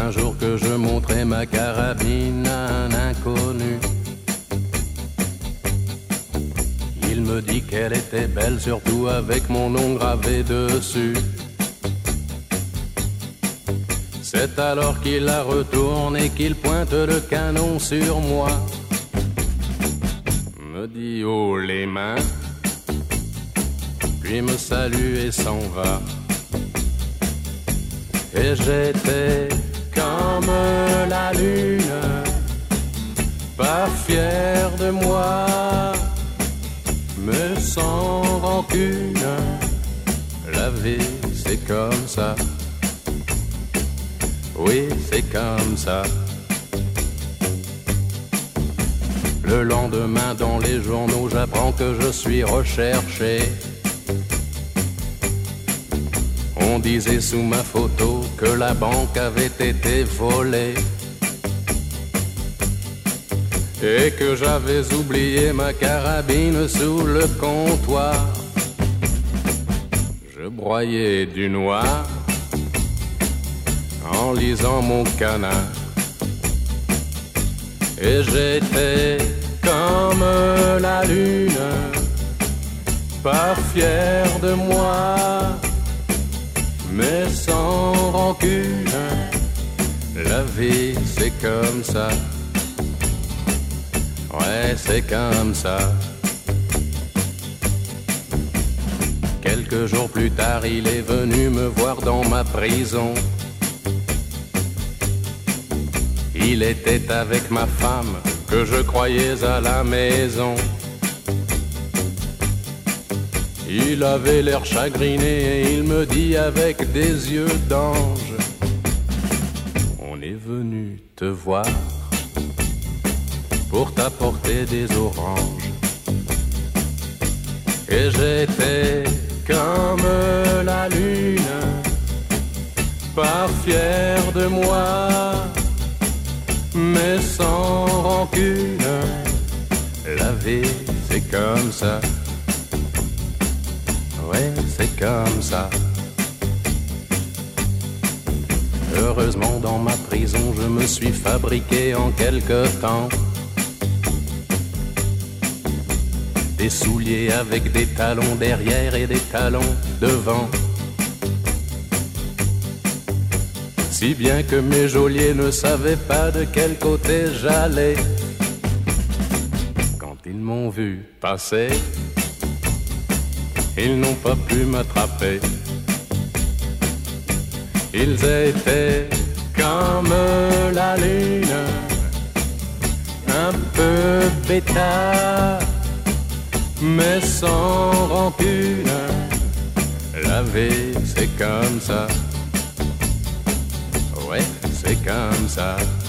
un jour que je montrais ma carabine à un inconnu. Il me dit qu'elle était belle, surtout avec mon nom gravé dessus. C'est alors qu'il la retourne et qu'il pointe le canon sur moi. Me dit haut les mains, puis me salue et s'en va. Et j'étais comme la lune, pas fier de moi, mais sans rancune. La vie c'est comme ça, oui c'est comme ça. Le lendemain dans les journaux j'apprends que je suis recherché. On disait sous ma photo que la banque avait été volée et que j'avais oublié ma carabine sous le comptoir. Je broyais du noir en lisant mon canard et j'étais comme la lune, pas fier de moi, mais sans rancune. La vie c'est comme ça, ouais c'est comme ça. Quelques jours plus tard il est venu me voir dans ma prison. Il était avec ma femme que je croyais à la maison. Il avait l'air chagriné et il me dit avec des yeux d'ange: on est venu te voir pour t'apporter des oranges. Et j'étais comme la lune, pas fier de moi, mais sans rancune. La vie c'est comme ça, ouais, c'est comme ça. Heureusement, dans ma prison, je me suis fabriqué en quelque temps des souliers avec des talons derrière et des talons devant. Si bien que mes geôliers ne savaient pas de quel côté j'allais. Quand ils m'ont vu passer, ils n'ont pas pu m'attraper. Ils étaient comme la lune, un peu bêta, mais sans rancune. La vie c'est comme ça, ouais c'est comme ça.